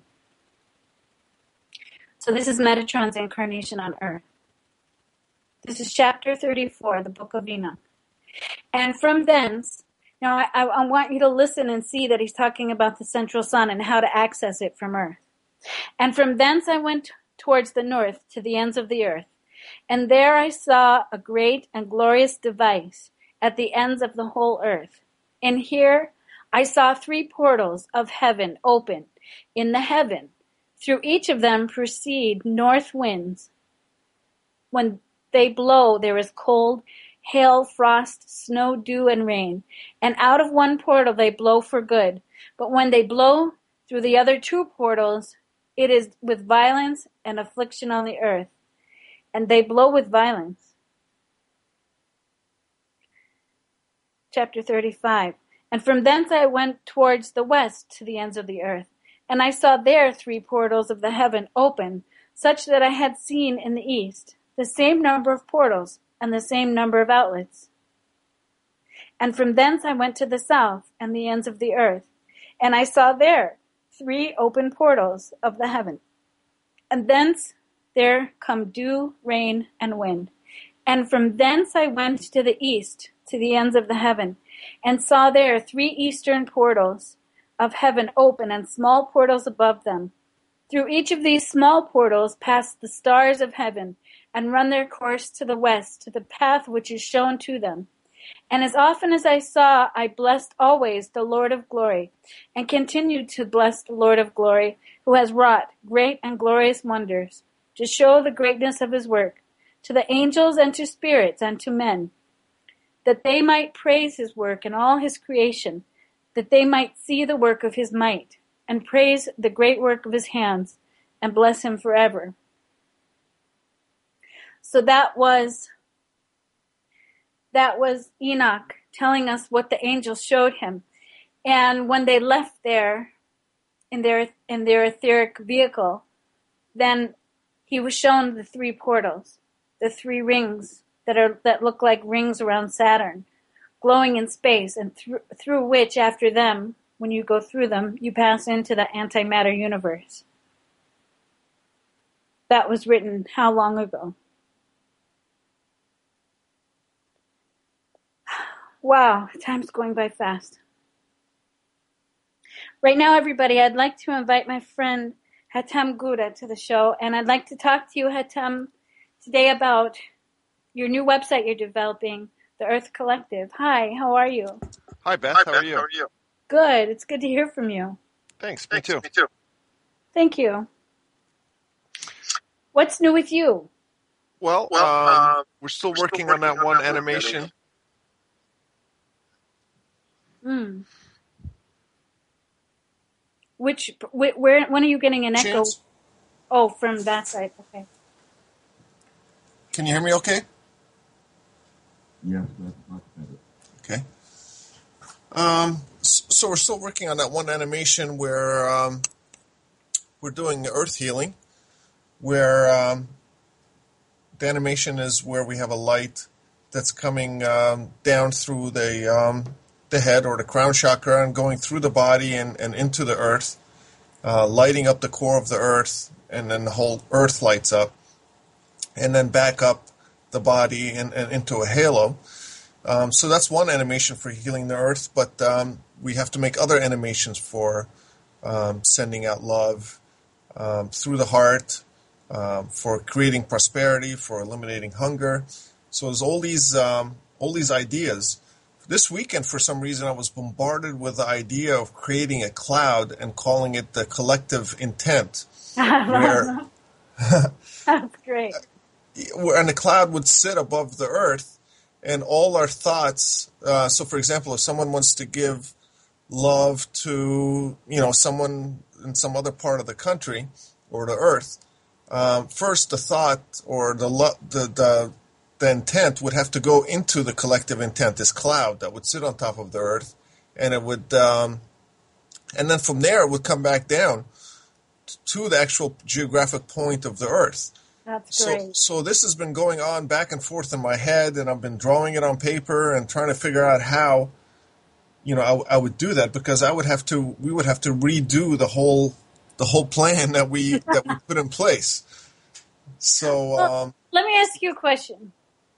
So this is Metatron's incarnation on Earth. This is chapter thirty-four, the book of Enoch. And from thence, now I, I want you to listen and see that he's talking about the central sun and how to access it from Earth. And from thence I went towards the north to the ends of the earth. And there I saw a great and glorious device at the ends of the whole earth. And here I saw three portals of heaven open in the heaven. Through each of them proceed north winds. When they blow, there is cold, hail, frost, snow, dew, and rain. And out of one portal they blow for good. But when they blow through the other two portals, it is with violence and affliction on the earth. And they blow with violence. Chapter thirty-five. And from thence I went towards the west to the ends of the earth. And I saw there three portals of the heaven open, such that I had seen in the east the same number of portals and the same number of outlets. And from thence I went to the south and the ends of the earth. And I saw there three open portals of the heaven. And thence there come dew, rain, and wind. And from thence I went to the east, to the ends of the heaven, and saw there three eastern portals of heaven open, and small portals above them. Through each of these small portals pass the stars of heaven, and run their course to the west, to the path which is shown to them. And as often as I saw, I blessed always the Lord of glory, and continued to bless the Lord of glory, who has wrought great and glorious wonders, to show the greatness of his work, to the angels and to spirits and to men, that they might praise his work and all his creation, that they might see the work of his might, and praise the great work of his hands, and bless him forever. So that was that was Enoch telling us what the angels showed him. And when they left there in their in their etheric vehicle, then he was shown the three portals, the three rings that are that look like rings around Saturn, glowing in space, and through through which, after them, when you go through them, you pass into the antimatter universe. That was written how long ago? Wow, time's going by fast. Right now, everybody, I'd like to invite my friend Hatem Gouda to the show, and I'd like to talk to you, Hatem, today about your new website you're developing, The Earth Collective. Hi, how are you? Hi, Beth. Hi, how, Beth. are you? How are you? Good. It's good to hear from you. Thanks. Thanks. Me too. Me too. Thank you. What's new with you? Well, Well, um, uh, we're still we're working, still on that working on one that one animation. animation. Hmm. Which, wh- where, when are you getting an echo? Chance? Oh, from that side. Okay. Can you hear me okay? Yes, that's much better. Okay. Um, s- so we're still working on that one animation where um, we're doing earth healing, where um, the animation is where we have a light that's coming um, down through the um, the head or the crown chakra and going through the body and, and into the earth, uh, lighting up the core of the earth, and then the whole earth lights up, and then back up the body and, and into a halo. Um, so that's one animation for healing the earth, but um, we have to make other animations for um, sending out love um, through the heart, um, for creating prosperity, for eliminating hunger. So there's all these um, all these ideas. This weekend, for some reason, I was bombarded with the idea of creating a cloud and calling it the collective intent. Where, That's great. And the cloud would sit above the earth, and all our thoughts. Uh, so, for example, if someone wants to give love to, you know, someone in some other part of the country or the earth, um, first the thought or the lo- the the the intent would have to go into the collective intent, this cloud that would sit on top of the earth, and it would, um, and then from there it would come back down to the actual geographic point of the earth. That's so, great. So this has been going on back and forth in my head, and I've been drawing it on paper and trying to figure out how, you know, I, I would do that, because I would have to, we would have to redo the whole, the whole plan that we that we put in place. So well, um, let me ask you a question.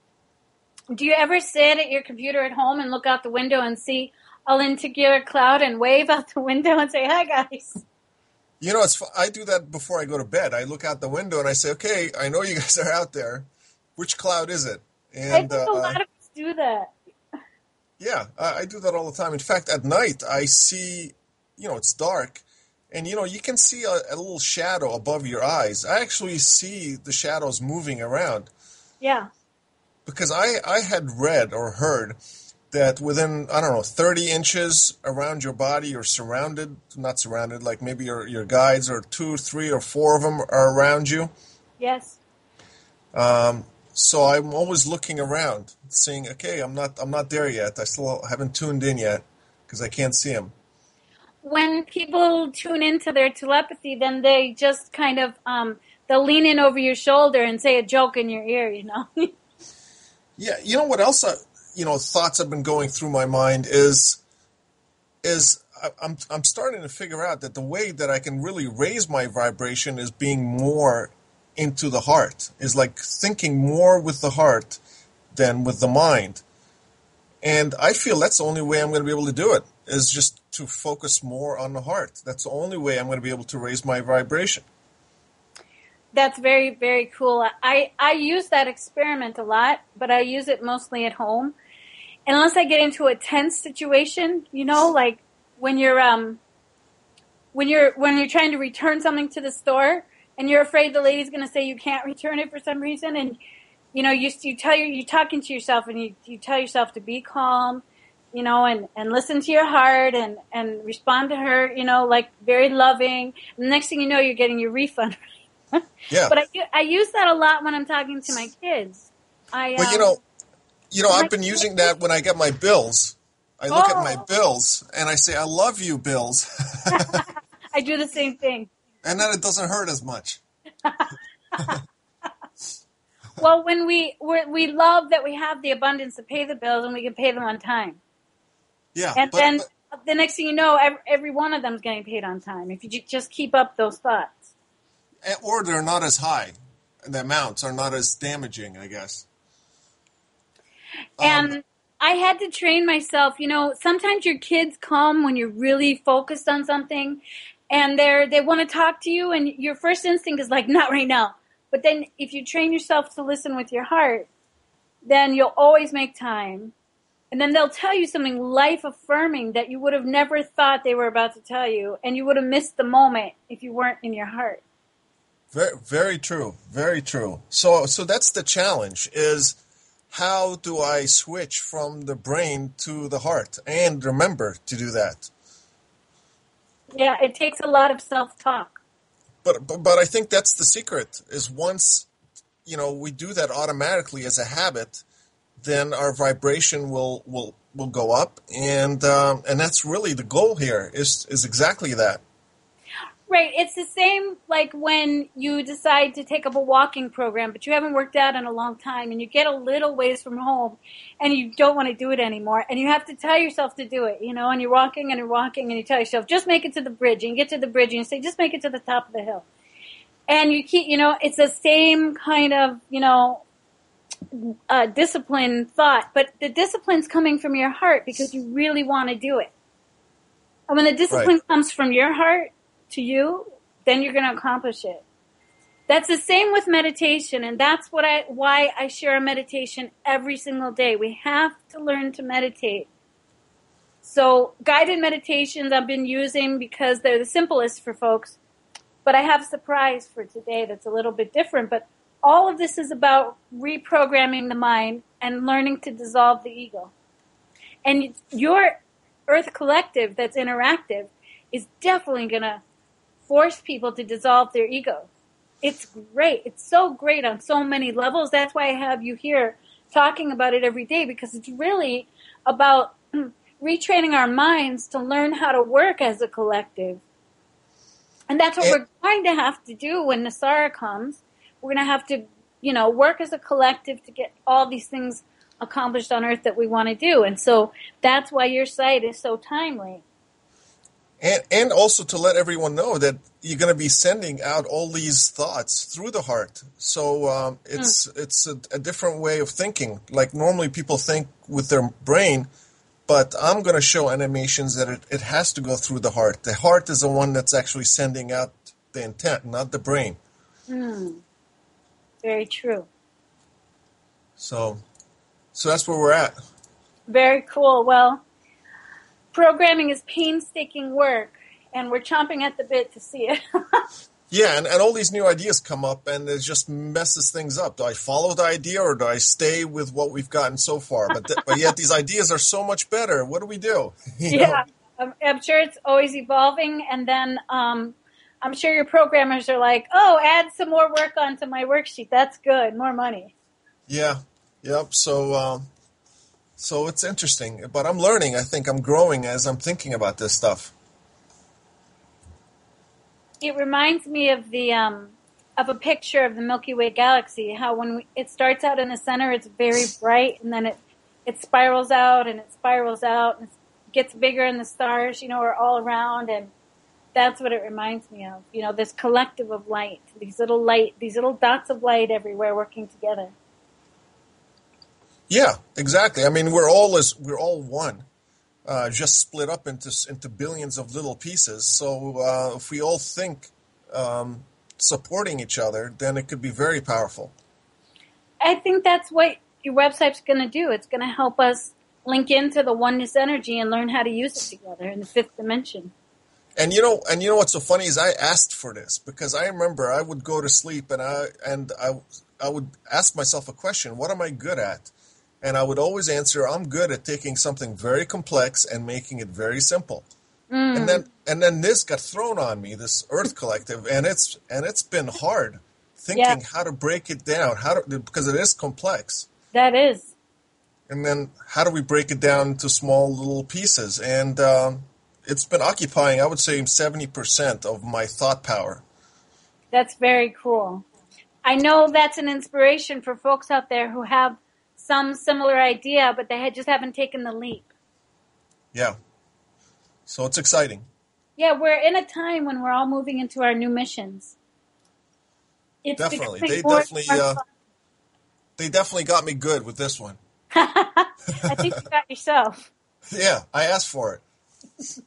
Do you ever sit at your computer at home and look out the window and see a lenticular cloud and wave out the window and say, "Hi, guys"? You know, it's I do that before I go to bed. I look out the window and I say, "Okay, I know you guys are out there. Which cloud is it?" And I think a uh, lot of us do that. Yeah, I, I do that all the time. In fact, at night I see, you know, it's dark, and you know, you can see a, a little shadow above your eyes. I actually see the shadows moving around. Yeah. Because I, I had read or heard that within, I don't know, thirty inches around your body, you're surrounded, not surrounded, like maybe your, your guides or two, three, or four of them are around you. Yes. Um, so I'm always looking around, seeing, okay, I'm not I'm not there yet. I still haven't tuned in yet because I can't see them. When people tune into their telepathy, then they just kind of, um, they'll lean in over your shoulder and say a joke in your ear, you know? Yeah, you know what else, I, you know, thoughts have been going through my mind is, is I, I'm I'm starting to figure out that the way that I can really raise my vibration is being more into the heart, is like thinking more with the heart than with the mind. And I feel that's the only way I'm going to be able to do it, is just to focus more on the heart. That's the only way I'm going to be able to raise my vibration. That's very, very cool. I, I use that experiment a lot, but I use it mostly at home. And unless I get into a tense situation, you know, like when you're um when you're when you're trying to return something to the store and you're afraid the lady's going to say you can't return it for some reason, and you know, you you tell you you're talking to yourself and you, you tell yourself to be calm, you know, and, and listen to your heart and, and respond to her, you know, like very loving. And the next thing you know, you're getting your refund. Yeah. But I, I use that a lot when I'm talking to my kids. I, well, um, you know, you know, my I've been using that when I get my bills. I look oh. at my bills and I say, "I love you, bills." I do the same thing. And then it doesn't hurt as much. Well, when we we're, we love that we have the abundance to pay the bills and we can pay them on time. Yeah. And but, then but, the next thing you know, every, every one of them is getting paid on time if you just keep up those thoughts. Or they're not as high. The amounts are not as damaging, I guess. And um, I had to train myself. You know, sometimes your kids come when you're really focused on something, and they're they want to talk to you, and your first instinct is like, not right now. But then if you train yourself to listen with your heart, then you'll always make time. And then they'll tell you something life-affirming that you would have never thought they were about to tell you, and you would have missed the moment if you weren't in your heart. Very, very true. Very true. So, so that's the challenge: is how do I switch from the brain to the heart, and remember to do that? Yeah, it takes a lot of self-talk. But, but, but I think that's the secret: is once, you know, we do that automatically as a habit, then our vibration will will will go up, and um, and that's really the goal here. Is is exactly that. Right. It's the same like when you decide to take up a walking program, but you haven't worked out in a long time and you get a little ways from home and you don't want to do it anymore. And you have to tell yourself to do it, you know, and you're walking and you're walking and you tell yourself, just make it to the bridge. And you get to the bridge and you say, just make it to the top of the hill. And you keep, you know, it's the same kind of, you know, uh, discipline thought, but the discipline's coming from your heart because you really want to do it. And when the discipline right. comes from your heart, to you, then you're going to accomplish it. That's the same with meditation, and that's what I why I share a meditation every single day. We have to learn to meditate. So guided meditations I've been using because they're the simplest for folks, but I have a surprise for today that's a little bit different. But all of this is about reprogramming the mind and learning to dissolve the ego. And your Earth Collective that's interactive is definitely going to force people to dissolve their ego. It's great. It's so great on so many levels. That's why I have you here talking about it every day, because it's really about retraining our minds to learn how to work as a collective. And that's what it, we're going to have to do when Nasara comes. We're going to have to, you know, work as a collective to get all these things accomplished on Earth that we want to do. And so that's why your site is so timely. And and also to let everyone know that you're going to be sending out all these thoughts through the heart. So um, it's mm. it's a, a different way of thinking. Like normally people think with their brain, but I'm going to show animations that it, it has to go through the heart. The heart is the one that's actually sending out the intent, not the brain. Mm. Very true. So, so that's where we're at. Very cool. Well, programming is painstaking work, and we're chomping at the bit to see it. Yeah, and, and all these new ideas come up, and it just messes things up. Do I follow the idea, or do I stay with what we've gotten so far? But th- but yet these ideas are so much better. What do we do? You yeah, I'm, I'm sure it's always evolving, and then um, I'm sure your programmers are like, oh, add some more work onto my worksheet. That's good. More money. Yeah, yep. So, um, so it's interesting. But I'm learning. I think I'm growing as I'm thinking about this stuff. It reminds me of the um, of a picture of the Milky Way galaxy. How when we, it starts out in the center, it's very bright, and then it it spirals out and it spirals out and it gets bigger, and the stars, you know, are all around, and that's what it reminds me of. You know, this collective of light, these little light, these little dots of light everywhere working together. Yeah, exactly. I mean, we're all as we're all one. Uh, just split up into into billions of little pieces. So uh, if we all think um, supporting each other, then it could be very powerful. I think that's what your website's going to do. It's going to help us link into the oneness energy and learn how to use it together in the fifth dimension. And you know, and you know what's so funny is I asked for this because I remember I would go to sleep and I and I I would ask myself a question: what am I good at? And I would always answer, I'm good at taking something very complex and making it very simple. Mm. And then and then this got thrown on me, this Earth Collective, and it's and it's been hard thinking yeah. how to break it down, how to because it is complex. That is. And then how do we break it down into small little pieces? And um, it's been occupying, I would say, seventy percent of my thought power. That's very cool. I know that's an inspiration for folks out there who have some similar idea, but they had just haven't taken the leap. Yeah. So it's exciting. Yeah, we're in a time when we're all moving into our new missions. It's definitely. They definitely uh, they definitely got me good with this one. I think you got yourself. Yeah, I asked for it.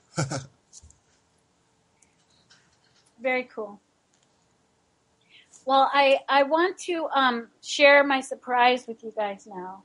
Very cool. Well, I, I want to um, share my surprise with you guys now.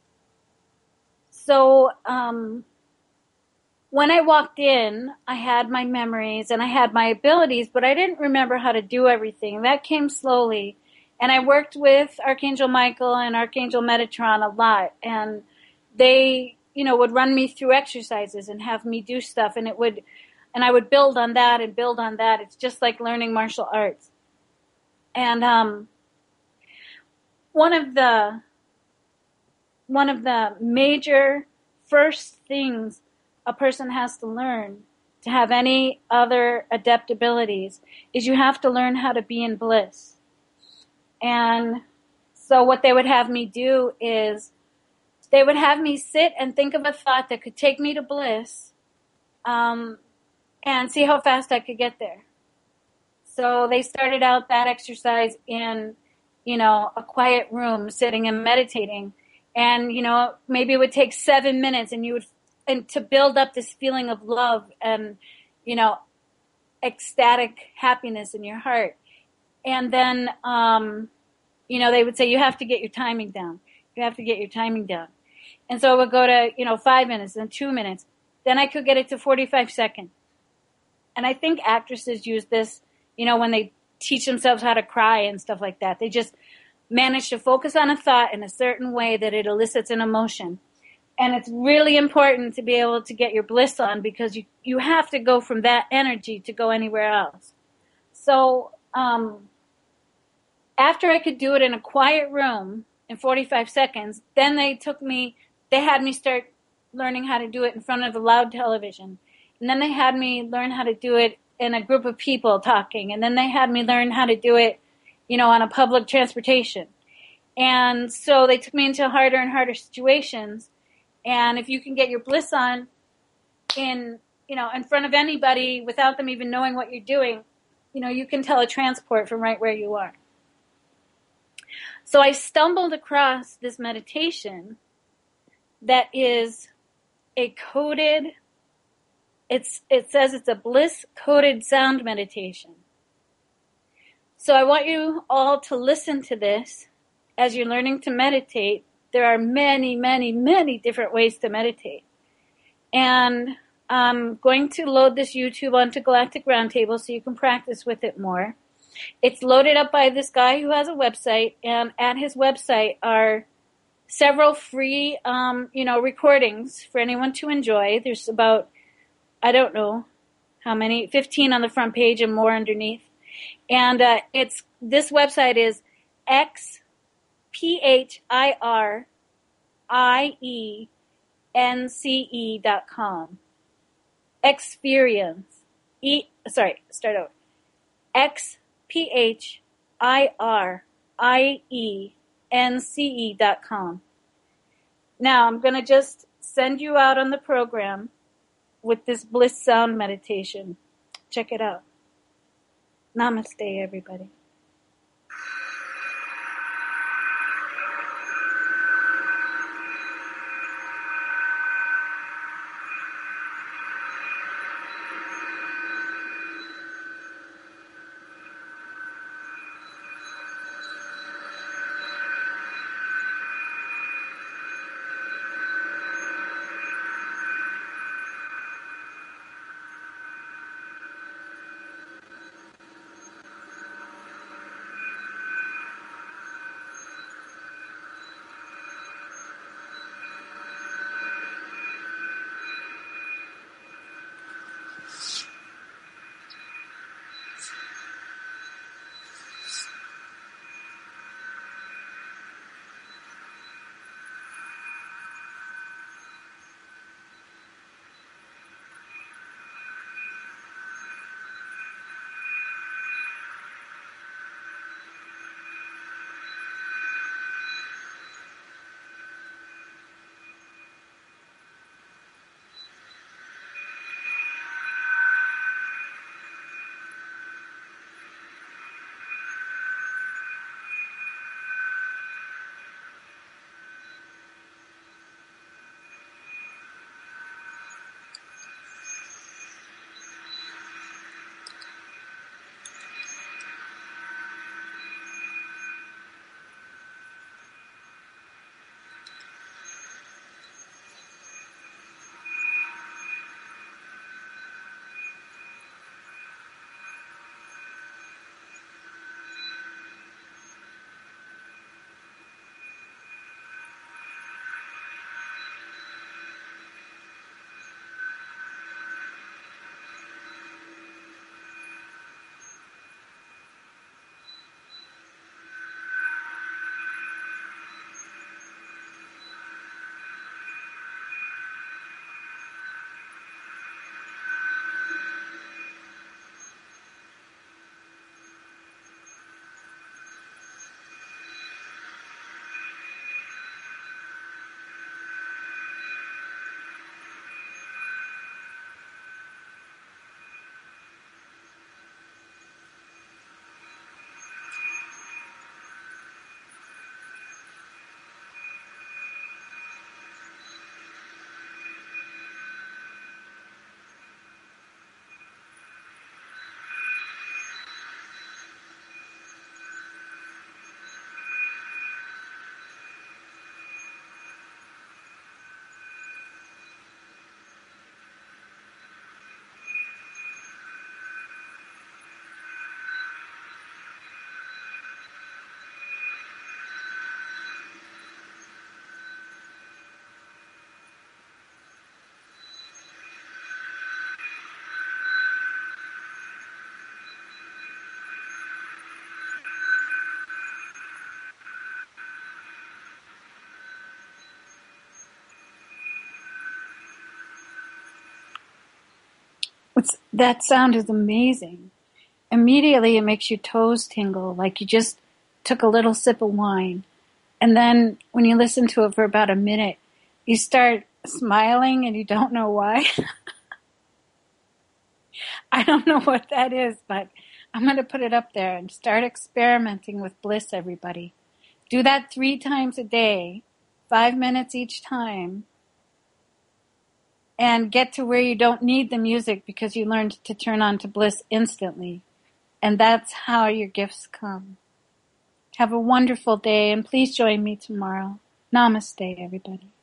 So um, when I walked in, I had my memories and I had my abilities, but I didn't remember how to do everything. That came slowly. And I worked with Archangel Michael and Archangel Metatron a lot. And they, you know, would run me through exercises and have me do stuff. And it would, and I would build on that and build on that. It's just like learning martial arts. And um, one of the one of the major first things a person has to learn to have any other adept abilities is you have to learn how to be in bliss. And so what they would have me do is they would have me sit and think of a thought that could take me to bliss um, and see how fast I could get there. So they started out that exercise in, you know, a quiet room, sitting and meditating. And, you know, maybe it would take seven minutes and you would, and to build up this feeling of love and, you know, ecstatic happiness in your heart. And then, um, you know, they would say, you have to get your timing down. You have to get your timing down. And so it would go to, you know, five minutes, then two minutes. Then I could get it to forty-five seconds. And I think actresses use this, you know, when they teach themselves how to cry and stuff like that. They just manage to focus on a thought in a certain way that it elicits an emotion. And it's really important to be able to get your bliss on, because you, you have to go from that energy to go anywhere else. So um, after I could do it in a quiet room in forty-five seconds, then they took me, they had me start learning how to do it in front of a loud television. And then they had me learn how to do it in a group of people talking. And then they had me learn how to do it, you know, on a public transportation. And so they took me into harder and harder situations. And if you can get your bliss on in, you know, in front of anybody without them even knowing what you're doing, you know, you can teletransport from right where you are. So I stumbled across this meditation that is a coded, it's it says it's a bliss-coded sound meditation. So I want you all to listen to this as you're learning to meditate. There are many, many, many different ways to meditate. And I'm going to load this YouTube onto Galactic Roundtable so you can practice with it more. It's loaded up by this guy who has a website, and at his website are several free, um, you know, recordings for anyone to enjoy. There's about, I don't know how many, fifteen on the front page and more underneath. And uh, it's this website is X P H I R I E N C E dot com. Experience. E, sorry, start over. X P H I R I E N C E dot com. Now I'm going to just send you out on the program with this bliss sound meditation. Check it out. Namaste, everybody. That sound is amazing. Immediately it makes your toes tingle, like you just took a little sip of wine. And then when you listen to it for about a minute, you start smiling and you don't know why. I don't know what that is, but I'm going to put it up there and start experimenting with bliss, everybody. Do that three times a day, five minutes each time, and get to where you don't need the music because you learned to turn on to bliss instantly. And that's how your gifts come. Have a wonderful day, and please join me tomorrow. Namaste, everybody.